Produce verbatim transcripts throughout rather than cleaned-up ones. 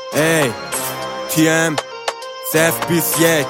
ای تی ام صفر بیست یک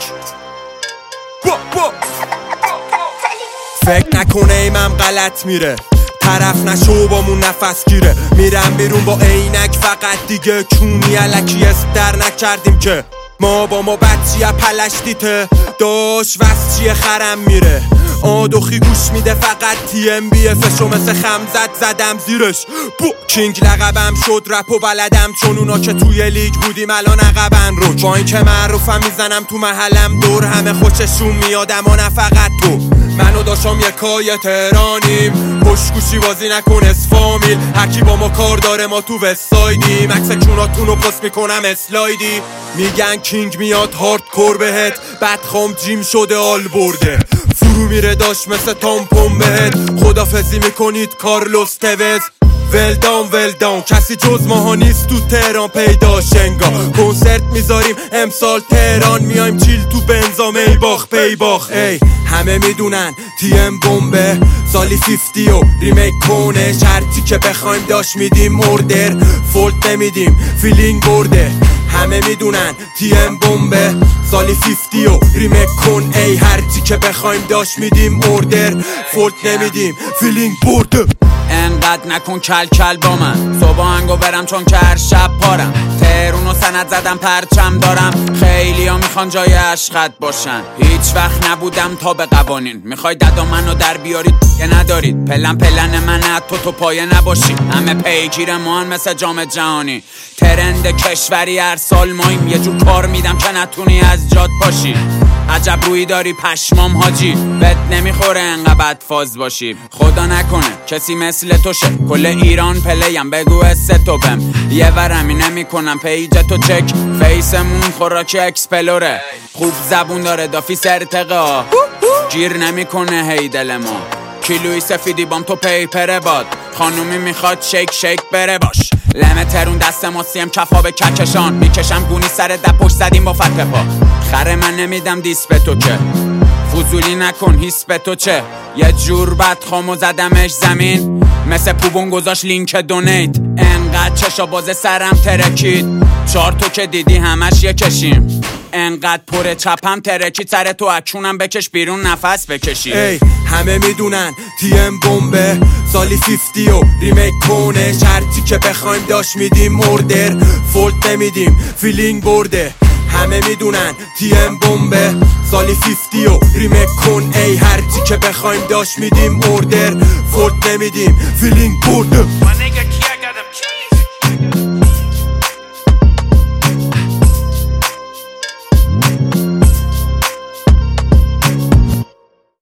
فکر نکنه ایمم غلط میره، طرف نشو با مون نفس گیره. میرم بیرون با عینک فقط دیگه کونی علکی است در نکردیم که ما با ما بچیه پلشتیته داش وست خرم میره. آدوخی گوش میده فقط تی ام بی افشو مثل خمزد زدم زیرش. بو کینگ لقبم شد رپ و بلدم چون اونا که توی لیگ بودیم الان عقبن رو. با این که معروفم میزنم تو محلم دور همه خوششون میادم و نه فقط تو. منو داشتم یکای تهرانیم پشگوشی بازی نکن اسفامیل. هرکی با ما کار داره ما تو وستایدیم. عکس کوناتونو پست میکنم اسلایدی. میگن کینگ میاد هارد کور بهت بعد خام جیم شده آل برده. فرو میره داشت مثل تامپون بهت خدافزی میکنید کارلوس توز. ولدان ولدان کسی جز ماها نیست تو تهران پیدا شنگا. کنسرت میذاریم امسال تهران میایم چیل تو بنزا میباخ پیباخ. ای همه میدونن تی ام بمبه سالی فیفتی و ریمیک کنه. شرطی که بخوایم داشت میدیم اوردر فولد نمیدیم فیلینگ برده. همه میدونن تی ام بمبه سالی فیفتی و ریمیک کن. ای هرچی که بخوایم داشت میدیم اوردر فولد نمیدیم فیلینگ برده. انقدر نکن کل کل با من صبح هنگو برم چون که هر شب پارم. تهرونو سند زدم پرچم دارم. خیلی ها میخوان جای عشقت باشن. هیچ وقت نبودم تا به قوانین. میخوای ددا منو در بیارید که ندارید. پلن پلن من تو تو پایه نباشی. همه پیگیر ما مثل جام جهانی. ترند کشوری هر سال مایم. یه جور کار میدم که نتونی از جاد پاشی. عجب روی داری پشمام حاجی. بد نمیخوره انقدر بد فاز باشی. خدا نکنه کسی مثل تو شه. کل ایران پلیم بگو استوبم. یه ورمی نمیکنم پیج تو چک. فیسمون خوراکی اکسپلوره. خوب زبون داره دافیس ارتقا. گیر نمیکنه هی دل ما. کیلوی سفیدی بام تو پیپره باد. خانومی میخواد شیک شیک بره باش. لمه ترون دست ما سیم کفا به ککشان. میکشم گونی سر دپوش زدیم با فتح پا. خره من نمیدم دیس به تو که فضولی نکن هیس به تو چه. یه جور بد خامو زدمش زمین مثل پوبون گذاشت لینک دونیت. انقدر چشا باز سرم ترکید. چار تو که دیدی همش یه کشیم. انقدر پر چپم ترکی سر تو اکونم بکش بیرون نفس بکشی. ای همه میدونن تی ام بمبه سالی فیفتی و ریمیک کنه. شرطی که بخوایم داشت میدیم اوردر فولد نمیدیم فیلینگ برده. همه میدونن تی ام بمبه سالی فیفتی و ریمیک کن. ای هرچی که بخوایم داشت میدیم اوردر فولد نمیدیم فیلینگ برده.